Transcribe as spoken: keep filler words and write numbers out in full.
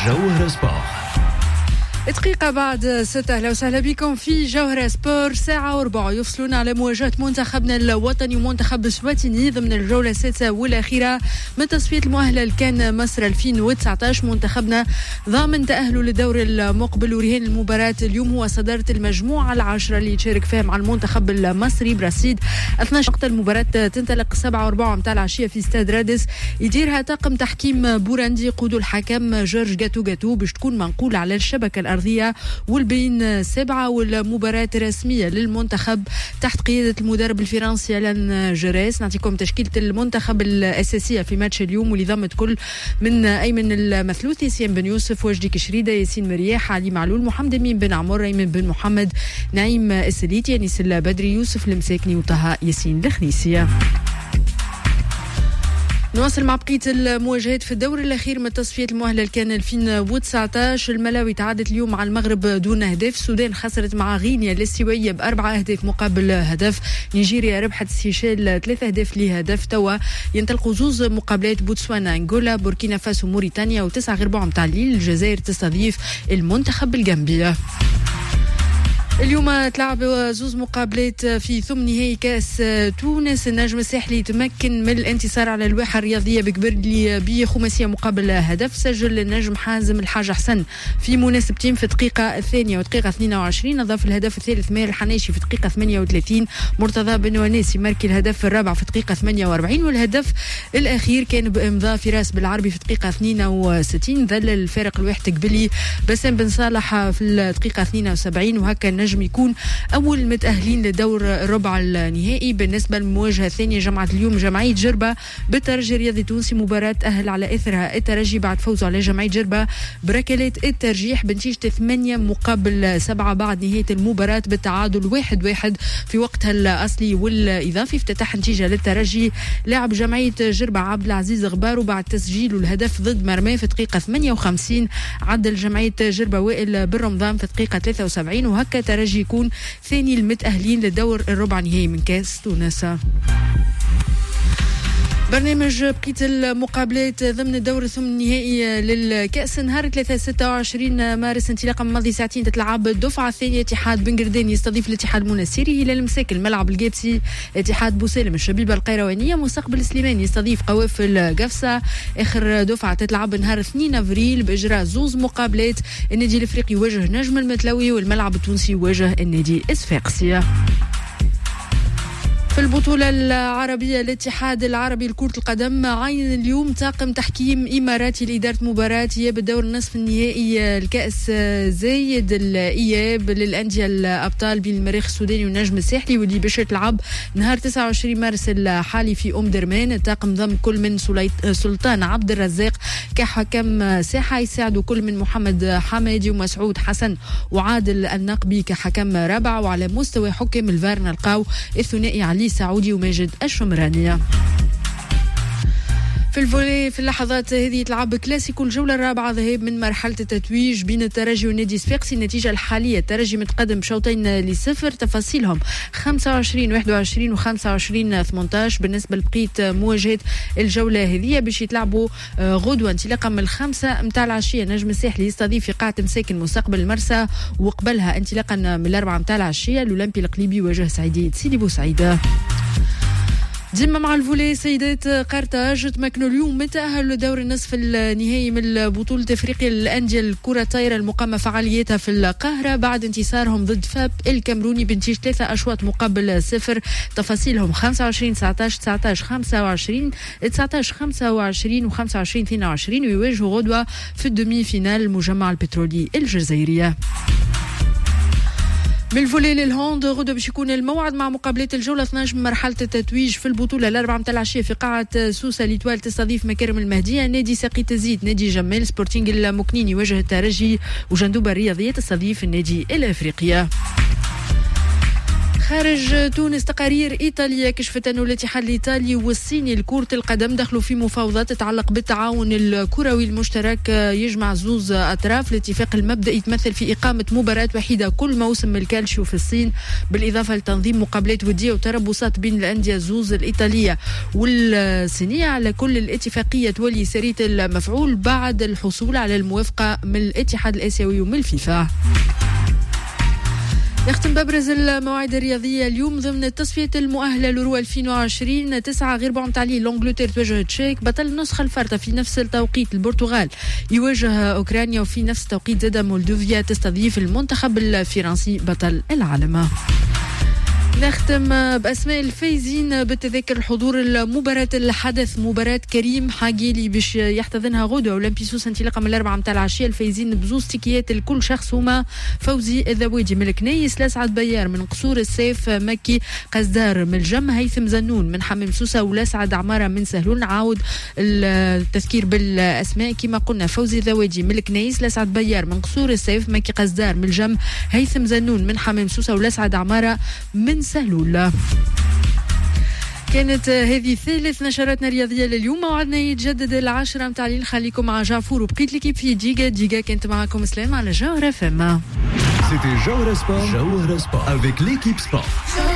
جوهرة سبور. دقيقة بعد ستة. أهلا وسهلا بكم في جوهرة سبور. ساعة وربع يفصلون على مواجهة منتخبنا الوطني ومنتخب السواتيني ضمن الجولة السادسة والأخيرة من تصفية المؤهلة لكان مصر ألفين وتسعة عشر. منتخبنا ضامن تأهله للدور المقبل، ورهان المباراة اليوم هو صدارة المجموعة العاشرة اللي يشارك فيها مع المنتخب المصري برصيد اثنا عشر نقطة. المباراة تنطلق سبعة وربع متاع العشية في استاد رادس، يديرها طاقم تحكيم بورندي قودوا الحكم جورج جاتو جاتو باش تكون منقولة على الشبكة الأرضية والبين سبعة. والمباراة رسمية للمنتخب تحت قيادة المدرب الفرنسي ألان جريس. نعطيكم تشكيلة المنتخب الأساسية في ماتش اليوم واللي ضمت كل من أيمن المثلوثي، سيام بن يوسف، وجدي كشريدة، ياسين مرياح، علي معلول، محمد أمين بن عمر، أيمن بن محمد، نعيم السليتي، أنيس البدري، يوسف المساكني، وطه ياسين الخنيسية. نواصل مع بقية المواجهات في الدور الأخير من تصفية المؤهلة كان ألفين وتسعة عشر. الملاوي تعادت اليوم مع المغرب دون أهداف، السودان خسرت مع غينيا الاستوائية بأربعة أهداف مقابل هدف، نيجيريا ربحت السيشيل ثلاثة أهداف لهدف. توا ينطلقوا زوز مقابلات بوتسوانا، أنغولا، بوركينا فاسو، موريتانيا، وتسعة غير بعض متاع الليل الجزائر تستضيف المنتخب الجامبيا. اليوم تلعب زوز مقابلات في ثمن نهائي كاس تونس. النجم الساحلي تمكن من الانتصار على الواحة الرياضية بكبرلي بخماسية مقابل هدف. سجل النجم حازم الحاج حسن في مناسبتين في الدقيقة الثانية ودقيقة اثنين وعشرين، أضاف الهدف الثالث ماهر الحناشي في الدقيقة ثمانية وثلاثين، مرتضى بن وناسي ماركي الهدف الرابع في الدقيقة ثمانية وأربعين، والهدف الأخير كان بإمضاء فراس بالعربي في الدقيقة اثنين وستين. ذل الفارق الواحد تقبلي بسام بن صالح في الدقيقة اثنين وسبعين، وهكا نجم يكون أول متأهلين لدور الربع النهائي. بالنسبة للمواجهة الثانية جمعت اليوم جمعية جربة بالترجي الرياضي التونسي، مباراة تأهل على إثرها الترجي بعد فوزه على جمعية جربة بركلات الترجيح بنتيجة ثمانية مقابل سبعة بعد نهاية المباراة بالتعادل واحد واحد في وقتها الأصلي والإضافي. افتتح نتيجة للترجي لاعب جمعية جربة عبد العزيز غبار، وبعد تسجيله الهدف ضد مرماه في الدقيقة ثمانية وخمسين عدل جمعية جربة وائل بالرمضان في الدقيقة ثلاثة وسبعين، وهكا ترجي يكون ثاني المتأهلين للدور الربع نهائي من كاس تونس. برنامج بقية المقابلات ضمن الدور الثمن النهائي للكأس. نهار ثلاثة ستة وعشرين مارس انطلاقا من ماضي ساعتين تتلعب الدفعة الثانية. اتحاد بن قردان يستضيف الاتحاد المنسيري، هلال مساكن الملعب القابسي، اتحاد بوسالم الشبيبة القيروانية، مستقبل سليمان يستضيف قوافل القفصة. اخر دفعة تتلعب نهار اثنين افريل باجراء زوز مقابلات. النادي الافريقي يواجه نجم المتلوي والملعب التونسي يواجه النادي الصفاقسي. في البطولة العربية الاتحاد العربي لكرة القدم عين اليوم طاقم تحكيم إماراتي لإدارة مباراة إياب الدور النصف النهائي الكأس زايد الإياب للأندية الأبطال بين المريخ السوداني والنجم الساحلي، واللي باش تلعب نهار تسعة وعشرين مارس الحالي في أم درمان. الطاقم ضم كل من سلطان عبد الرزاق كحكم ساحة، يساعدوا كل من محمد حمادي ومسعود حسن وعادل النقبي كحكم رابع، وعلى مستوى حكم الفار نلقاو الثنائي علي سعودي وماجد الشمرانية. في الفولي في اللحظات هذه يتلعب كلاسيكو الجولة الرابعة ذهاب من مرحلة التتويج بين الترجي والنادي الصفاقسي. النتيجة الحالية الترجي متقدم بشوطين لصفر، تفاصيلهم خمسة وعشرين واحد وعشرين وخمسة وعشرين ثمانية عشر. بالنسبة لبقية مواجهة الجولة هذه باش يتلعبوا غدوة انطلاقا من الخمسة متاع العشية. نجم الساحلي يستضيف في قاعة مساكن مستقبل المرسى، وقبلها انطلاقا من الأربعة متاع العشية الأولمبي القليبي يواجه سعيدي سيدي بوسعيدة. ديما مع الفولي سيدات قرطاج تمكنوا اليوم من تأهل لدور النصف النهائي من بطولة افريقيا للأندية الكرة الطايرة المقامة فعاليتها في القاهرة بعد انتصارهم ضد فاب الكامروني بنتيجة ثلاثة أشواط مقابل صفر. تفاصيلهم خمسة وعشرين تسعة عشر تسعة عشر خمسة وعشرين تسعة عشر خمسة وعشرين وخمسة وعشرين اثنين وعشرين، ويواجهوا غدوة في الدومي فينال المجمع البترولي الجزائرية. من الفولي للهوند غدا باش يكون الموعد مع مقابلات الجولة اثنا عشر من مرحلة التتويج في البطولة الأربعة متاع العشية في قاعة سوسة ليتوال تستضيف مكارم المهدية. نادي ساقي تزيد نادي جمال، سبورتينغ المكنين يواجه الترجي، وجندوبة الرياضية تستضيف النادي الأفريقية. خارج تونس تقارير إيطالية كشفت أن الاتحاد الإيطالي والصيني لكرة القدم دخلوا في مفاوضات تتعلق بالتعاون الكروي المشترك يجمع زوز أطراف. الاتفاق المبدئي يتمثل في إقامة مباراة وحيدة كل موسم من الكالشيو في الصين، بالإضافة لتنظيم مقابلات ودية وتربصات بين الأندية زوز الإيطالية والصينية. على كل الاتفاقية تولي سرية المفعول بعد الحصول على الموافقة من الاتحاد الآسيوي ومن الفيفا. يختم بابرز المواعيد الرياضية اليوم ضمن التصفية المؤهلة لورو ألفين وعشرين. تسعة غير بعد تعليل لونجلتير تواجه تشيك، بطل النسخة الفارطة في نفس التوقيت البرتغال يواجه أوكرانيا، وفي نفس التوقيت زاد مولدوفيا تستضيف المنتخب الفرنسي بطل العالم. نختم بأسماء الفايزين بالتذاكر الحضور المباراة الحدث مباراة كريم حاجيلي باش يحتضنها غدوة أولمبيسوس انطلاقا من الأربعة متاع العشية. الفايزين بزوز تيكيات لكل شخص هما فوزي الذواجي من الكنيس، لسعد بيار من قصور السيف، مكي قزدار من الجم، هيثم زنون من حمام سوسة، ولسعد عمارة من سهلون. نعاود التذكير بالأسماء كما قلنا: فوزي الذواجي من الكنيس، لسعد بيار من قصور السيف، مكي قزدار من الجم، هيثم زنون من حمام سوسة، ولسعد عمارة من سهلولة. كانت هذه ثالث نشراتنا الرياضية لليوم، موعدنا يتجدد العاشرة متاع الليل. خليكم مع جعفور وبقيت ليكيب في ديجا ديجا. كانت معكم سلام على جوهرة فما. C'était Jawhara Sport, Jawhara Sport avec l'équipe sport.